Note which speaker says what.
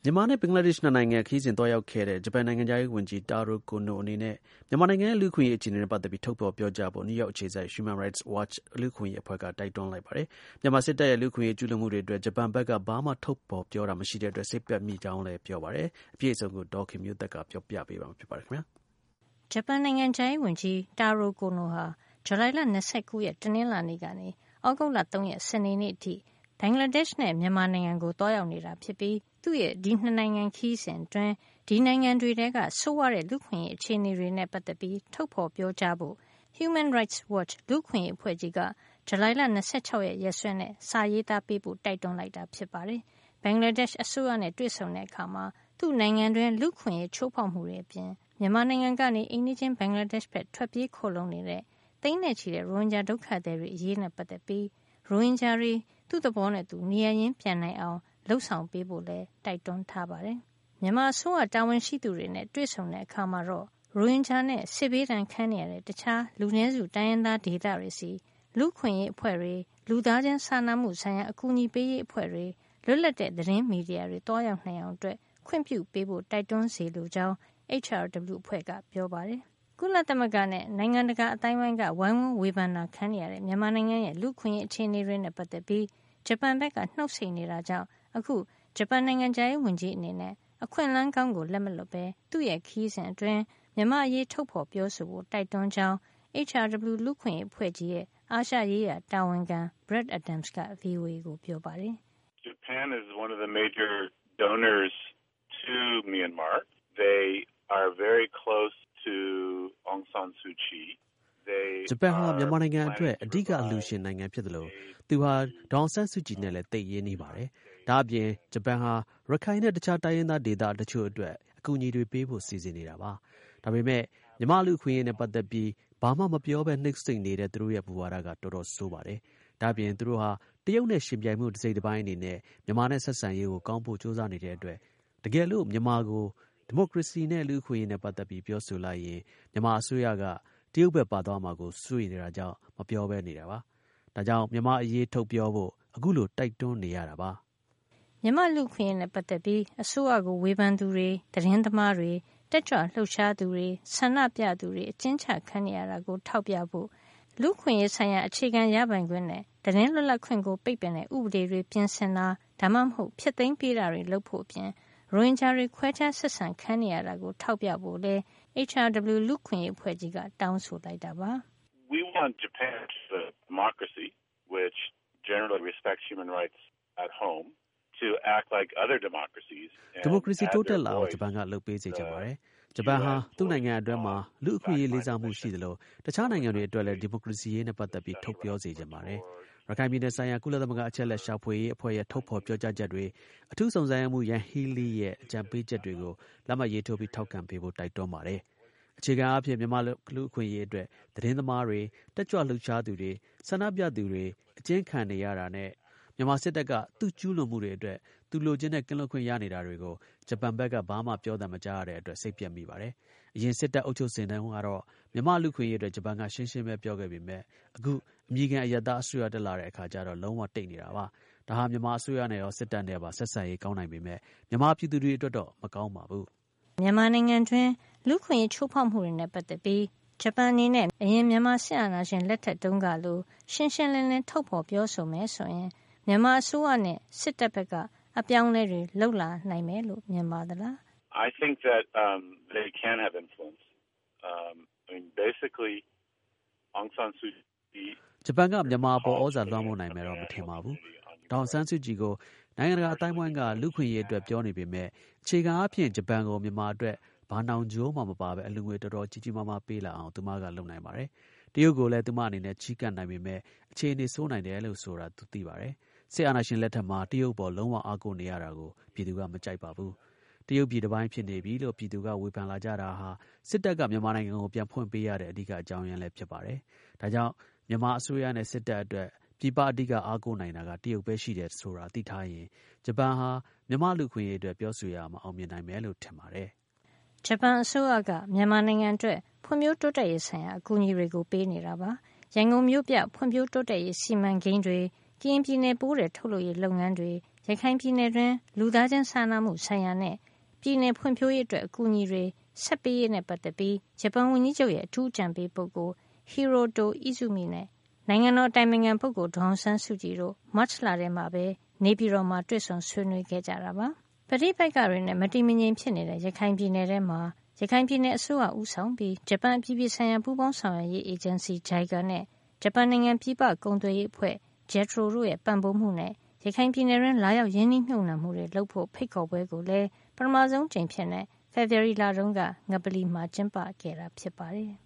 Speaker 1: မြန်မာနဲ့ဘင်္ဂလားဒေ့ရှ်နိုင်ငံခရီးစဉ်သွားရောက်ခဲ့တဲ့ဂျပန်နိုင်ငံခြားရေးဝန်ကြီး Taro Kono အနေနဲ့မြန်မာနိုင်ငံရဲ့လူ့အခွင့်အရေးအခြေအနေနဲ့ပတ်သက်ပြီးထုတ်ဖော်ပြောကြားဖို့နယူးယောက်အခြေစိုက် Human Rights Watch လူ့အခွင့်အရေးအဖွဲ့ကတိုက်တွန်းလိုက်ပါတယ်။မြန်မာစစ်တပ်ရဲ့လူ့အခွင့်အရေးကျူးလွန်မှုတွေအတွက်ဂျပန်ဘက်ကဘာမှထုတ်ဖော်ပြောတာမရှိတဲ့အတွက်စိတ်ပျက်မိကြောင်းလည်းပြောပါတယ်။အပြည့်အစုံကိုဒေါ်ခင်မျိုးသက်ကပြောပြပေးပါမယ်ဖြစ်ပါတယ်ခင်ဗျာ
Speaker 2: ။ဂျပန်နိုင်ငံခြားရေးဝန်ကြီး Taro Kono ဟာဇူလိုင်လ29ရက်တနင်္လာနေ့ကနေဩဂုတ်လ3ရက်စနေနေ့အထိဘင်္ဂလားဒေ့ရှ်နဲ့မြန်မာနိုင်ငံကိုသွားရောက်နေတာဖြစ်ပြီးသူ့ရဲ့ဒီနှစ်နိုင်ငံခရီးစဉ်အတွင်းဒီနိုင်ငံတွေထဲကဆိုးဝါးတဲ့လူ့အခွင့်အရေးအခြေအနေတွေနဲ့ပတ်သက်ပြီးထုတ်ဖော်ပြောကြားဖို့ Human Rights Watch လူ့အခွင့်အရေးအဖွဲ့ကြီးကဇူလိုင်လ26ရက်ရက်စွဲနဲ့စာရေးသားပေးဖို့တိုက်တွန်းလိုက်တာဖြစ်ပါတယ်။ဘင်္ဂလားဒေ့ရှ်အစိုးရနဲ့တွေ့ဆုံတဲ့အခါမှာသူ့နိုင်ငံတွင်းလူ့အခွင့်အရေးချိုးဖောက်မှုတွေအပြင်မြန်မာနိုင်ငံကနေအိမ်နီးချင်းဘင်္ဂလားဒေ့ရှ်ဘက်ထွက်ပြေးခိုလှုံနေတဲ့သိန်းနဲ့ချီတဲ့ရိုဟင်ဂျာဒုက္ခသည်တွေအရေးနဲ့ပတ်သက်ပြီးရိုဟင်ဂျာတွေသူ့သဘောနဲ့သူနေရရင်းပြန်နိုင်အောင်လှုပ်ဆောင်ပေးဖို့လည်းတိုက်တွန်းထားပါတယ်။မြန်မာအစိုးရတာဝန်ရှိသူတွေနဲ့တွေ့ဆုံတဲ့အခါမှာတော့ရိုဟင်ဂျာနဲ့စစ်ဘေးဒဏ်ခံနေရတဲ့တခြားလူနည်းစုတိုင်းရင်းသားဒေသတွေစီလူ့အခွင့်အရေးအဖွဲ့တွေလူသားချင်းစာနာမှုဆိုင်ရာအကူအညီပေးရေးအဖွဲ့တွေလွတ်လပ်တဲ့သတင်းမီဒီယာတွေတွားရောက်နိုင်အောင်အတွက်ခွင့်ပြုပေးဖို့တိုက်တွန်းစေလိုကြောင်း HRW အဖွဲ့ကပြောပါတယ်။ကုလသမဂ္ဂနဲ့နိုင်ငံတကာအတိုင်းအဝိုင်းကဝိုင်းဝန်းဝေဖန်တာခံနေရတဲ့မြန်မာနိုင်ငံရဲ့လူ့အခွင့်အရေးအခြေအနေတွေနဲ့ပတ်သက်ပြီးဂျပန်ဘက်ကနှုတ်ဆက်နေတာကြောင့်အခုဂျပန်နိုင်ငံခြားရေးဝန်ကြီးအနေနဲ့အခွင့်အလမ်းကောင်းကိုလက်မလွတ်ပဲသူ့ရဲ့ခရီးစဉ်အတွင်းမြန်မာအရေးထုတ်ဖော်ပြောဆိုဖို့တိုက်တွန်းကြောင်း HRW လူ့အခွင့်အရေးအဖွဲ့ကြီးရဲ့အာရှရေးရာတာဝန်ခံ Brad Adams က VOA ကိုပြောပါတယ်
Speaker 3: ။ Japan is one of the major donors to Myanmar. They are very close to Aung San Suu Kyi.
Speaker 1: ဂျပန်ဟာမြန်မာနိုင်ငံအတွက်အဓိကအလှူရှင်နိုင်ငံဖြစ်တယ်လို့သူဟာဒေါအောင်ဆန်းစုကြည်နဲ့လည်းသိရင်းနေပါတယ်။ဒါအပြင်ဂျပန်ဟာရခိုင်နဲ့တခြားတိုင်းရင်းသားဒေသတချို့အတွက်အကူအညီတွေပေးဖို့စီစဉ်နေတာပါ။ဒါပေမဲ့မြန်မာလူခွင့်ရေးနဲ့ပတ်သက်ပြီးဘာမှမပြောဘဲနှိမ့်ဆိတ်နေတဲ့သူတို့ရဲ့ဘူဝါဒကတော်တော်ဆိုးပါတယ်။ဒါအပြင်သူတို့ဟာတရုတ်နဲ့ရှင်ပြိုင်မှုတစ်စိတ်တစ်ပိုင်းအနေနဲ့မြန်မာနဲ့ဆက်ဆံရေးကိုကောင်းဖို့ကြိုးစားနေတဲ့အတွက်တကယ်လို့မြန်မာကိုဒီမိုကရေစီနဲ့လူ့အခွင့်အရေးနဲ့ပတ်သက်ပြီးပြောဆိုလိုက်ရင်မြန်မာအစိုးရကတရုတ်ဘက်ပါသွားမှာကိုစိုးရိမ်နေတာကြောင့်မပြောဘဲနေတာပါ။ဒါကြောင့်မြန်မာအရေးထုတ်ပြောဖို့အခုလိုတိုက်တွန်းနေရတာပါ
Speaker 2: ။မြန်မာလူ့အခွင့်အရေးနဲ့ပတ်သက်ပြီးအစိုးရကိုဝေဖန်သူတွေသတင်းသမားတွေတက်ကြွလှုပ်ရှားသူတွေဆန္ဒပြသူတွေအကျဉ်းချခံနေရတာကိုထောက်ပြဖို့လူ့အခွင့်အရေးဆိုင်ရာအခြေခံရပိုင်ခွင့်နဲ့သတင်းလွတ်လပ်ခွင့်ကိုပိတ်ပင်တဲ့ဥပဒေတွေပြင်ဆင်တာဒါမှမဟုတ်ဖျက်သိမ်းပေးတာတွေလုပ်ဖို့အပြင်ရိုဟင်ဂျာတွေခွဲခြားဆက်ဆံခံနေရတာကိုထောက်ပြဖို့လဲHRW လူ့အခွင့်အရေးအဖွဲ့ကြီးကတောင်းဆိုလိုက်တာပါ
Speaker 3: ။ We want Japan to be a democracy which generally respects human rights at home to act like other democracies.
Speaker 1: ဒီမိုကရေစီတိုးတက်လာအောင်ဂျပန်ကလုပ်ပေးစေချင်ပါတယ်။ဂျပန်ဟာသူ့နိုင်ငံအတွင်းမှာလူ့အခွင့်အရေးလေးစားမှုရှိသလိုတခြားနိုင်ငံတွေအတွက်လည်းဒီမိုကရေစီရေးနဲ့ပတ်သက်ပြီးထုတ်ပြောစေချင်ပါတယ်။ရခိုင်ပြည်နယ်ဆိုင်ရာကုလသမဂ္ဂအချက်အလက်ရှာဖွေရေးအဖွဲ့ရဲ့ထုတ်ဖော်ပြောကြားချက်တွေအထူးစုံစမ်းမှုရန်ဟီလီရဲ့အကြံပေးချက်တွေကိုလက်မှတ်ရေးထိုးပြီးထောက်ခံပေးဖို့တိုက်တွန်းပါတယ်။အခြေခံအားဖြင့်မြန်မာလူ့အခွင့်အရေးအတွက်သတင်းသမားတွေတက်ကြွလှုပ်ရှားသူတွေဆန္ဒပြသူတွေအကျဉ်းခံနေရတာနဲ့မြန်မာစစ်တပ်ကသူ့ကျူးလွန်မှုတွေအတွက်သူလိုချင်တဲ့ကင်းလွတ်ခွင့်ရနေတာတွေကိုဂျပန်ဘက်ကဘာမှပြောသံမကြားရတဲ့အတွက်စိတ်ပျက်မိပါတယ်။အရင်စစ်တပ်အုပ်ချုပ်စဉ်တုန်းကတော့မြန်မာလူ့ခွင့်ရေးအတွက်ဂျပန်ကရှင်းရှင်းပဲပြောခဲ့ပေမဲ့အခုအမြင့်ခံအယက်သားအစိုးရတက်လာတဲ့အခါကျတော့လုံးဝတိတ်နေတာပါ။ဒါဟာမြန်မာအစိုးရနဲ့ရောစစ်တပ်နဲ့ပါဆက်ဆံရေးကောင်းနိုင်ပေမဲ့မြန်မာပြည်သူတွေအတွက်တော့မကောင်းပါဘူး
Speaker 2: ။မြန်မာနိုင်ငံတွင်းလူ့ခွင့်ရေးချိုးဖောက်မှုတွေနဲ့ပတ်သက်ပြီးဂျပန်အနေနဲ့အရင်မြန်မာစစ်အာဏာရှင်လက်ထက်တုန်းကလိုရှင်းရှင်းလင်းလင်းထုတ်ဖော်ပြောဆိုမယ်ဆိုရင်မြန်မာအစိုးရနဲ့စစ်တပ်ဘက်ကအပြောင်းအလဲတွေလုပ်လာနိုင်မယ်လို့မြင်ပါသလား
Speaker 3: I think that they can have influence. Basically Aung San Suu Kyi
Speaker 1: ဂျပန်ကမြန်မာပေါ်ဩဇာလွှမ်းမိုးနိုင်မယ်တော့မထင်ပါဘူး။ဒေါအောင်ဆန်းစုကြည်ကိုနိုင်ငံတကာအတိုင်းအဝိုင်းကလူ့ခွင့်ရေးအတွက်ပြောနေပေမဲ့အခြေခံအားဖြင့်ဂျပန်ကိုမြန်မာအတွက်ဘာနောင်ကြိုးမှမပါပဲအလူငွေတော်တော်ကြီးကြီးမားမားပေးလာအောင်သူမကလုပ်နိုင်ပါတယ်။တရုတ်ကိုလည်းသူမအနေနဲ့ချီးကပ်နိုင်ပေမဲ့အခြေအနေဆိုးနိုင်တယ်လို့ဆိုတာသူသိပါတယ်။စစ်အာဏာရှင်လက်ထက်မှာတရုတ်ပေါ်လုံးဝအားကိုးနေရတာကိုပြည်သူကမကြိုက်ပါဘူး။တရုတ်ပြည်တစ်ပိုင်းဖြစ်နေပြီလို့ပြည်သူကဝေဖန်လာကြတာဟာစစ်တပ်ကမြန်မာနိုင်ငံကိုပြန်ဖွင့်ပေးရတဲ့အဓိကအကြောင်းရင်းလည်းဖြစ်ပါတယ်။ဒါကြောင့်မြန်မာအစိုးရနဲ့စစ်တပ်အတွက်ပြည်ပအဓိကအားကိုးနိုင်တာကတရုတ်ပဲရှိတယ်ဆိုတာသိထားရင်ဂျပန်ဟာမြန်မာလူခွင့်ရေးအတွက်ပြောဆိုရမှာအောင်မြင်နိုင်မယ်လို့ထင်ပါတယ်
Speaker 2: ။ဂျပန်အစိုးရကမြန်မာနိုင်ငံအတွက်ဖွံ့ဖြိုးတိုးတက်ရေးဆိုင်ရာအကူအညီတွေကိုပေးနေတာပါ။ရန်ကုန်မြို့ပြဖွံ့ဖြိုးတိုးတက်ရေးစီမံကိန်းတွေကရင်ပြည်နယ်ပိုးတဲ့ထုတ်လုပ်ရေးလုပ်ငန်းတွေရခိုင်ပြည်နယ်တွင်လူသားချင်းစာနာမှုဆိုင်ရာနဲ့ပြည်နယ်ဖွံ့ဖြိုးရေးအတွက်အကူအညီတွေဆက်ပေးရေးနဲ့ပတ်သက်ပြီးဂျပန်ဝန်ကြီးချုပ်ရဲ့အထူးအကြံပေးပုဂ္ဂိုလ် Hiroto Izumi နဲ့နိုင်ငံတော်အတိုင်ပင်ခံပုဂ္ဂိုလ်ဒေါ်အောင်ဆန်းစုကြည်တို့မတ်လထဲမှာပဲနေပြည်တော်မှာတွေ့ဆုံဆွေးနွေးခဲ့ကြတာပါ။ပဋိပက္ခတွေနဲ့မတည်မငြိမ်ဖြစ်နေတဲ့ရခိုင်ပြည်နယ်ထဲမှာရခိုင်ပြည်နယ်အစိုးရဦးဆောင်ပြီးဂျပန်အပြည်ပြည်ဆိုင်ရာပူးပေါင်းဆောင်ရွက်ရေးအေဂျင်စီ JICA နဲ့ဂျပန်နိုင်ငံပြည်ပကုန်သွယ်ရေးအဖွဲ့ JETRO တို့ရဲ့ပံ့ပိုးမှုနဲ့ရခိုင်ပြည်နယ်တွင်လာရောက်ရင်းနှီးမြှုပ်နှံမှုတွေလုပ်ဖို့ဖိတ်ခေါ်ပွဲကိုလည်းပထမဆုံးကြိမ်ဖြစ်ဖေဖော်ဝါရီလတုန်းကငပလီမှာကျင်းပခဲ့တာဖြစ်ပါတယ်